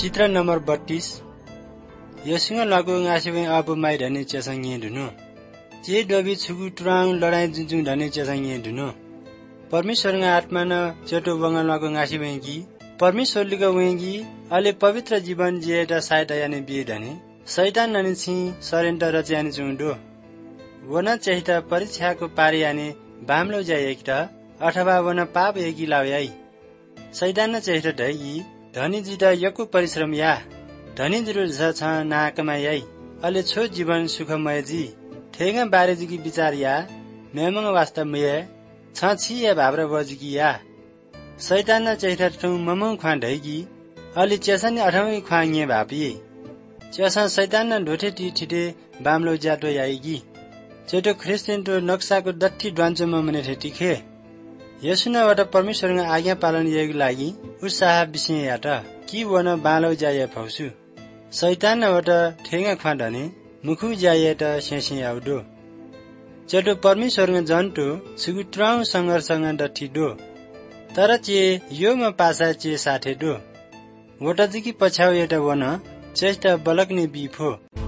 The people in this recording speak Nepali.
चित्र नम्बर 32 यसुङ लगु ngaसिबे अब माइ धने चेसंगे धुनु जे डबी छुगु ट्राङ लडाई जुजु धने चेसंगे धुनु परमेश्वरको आत्मा न चेटो बंगल लगु ngaसिबे कि परमेश्वरले वेगी अले पवित्र जीवन जिएटा साइटा याने बिए धने शैतान ननि छि सरेन्डर रच्यानि जुंडो वना चाहिता परीक्षाको पारी याने बामलो जाय एकटा अथवा वना पाप एकी लावयाई शैतान न चाहिता ढैगी धनी जिता यको परिश्रम या धनी जुरु छ नाकमा याई अले छो जीवन सुखमय जी ठेगा बारेजी की विचार या मेमंग वास्तवमय छ छिया भाब्र बजकी या शैतान न चाहिता ठौ ममंग ख्वा ढैगी अले चेसन अठौं ख्वाङे भापी चेसन शैतान न ढोठे टिठिटे बामलो जाटो याइगी चेटो ख्रिस्टियन तो नक्साको दट्ठी ड्वान्चोमा मने ठेटिखे यसुनाबाट परमेश्वरको आज्ञा पालन गरेको लागि उत्साह विषयबाट कि वन बालो जाय फौसु शैतानबाट ठेगा खाडने मुखु जाय त सेसे आउडो चटो परमेश्वरको जन्टो सुगुट्राउ संघर्षसँग डठिडो तर चे यो म पासा चे साथे दो वटाजिकी पछाउ एउटा वन चेष्टा बलक्ने बिफो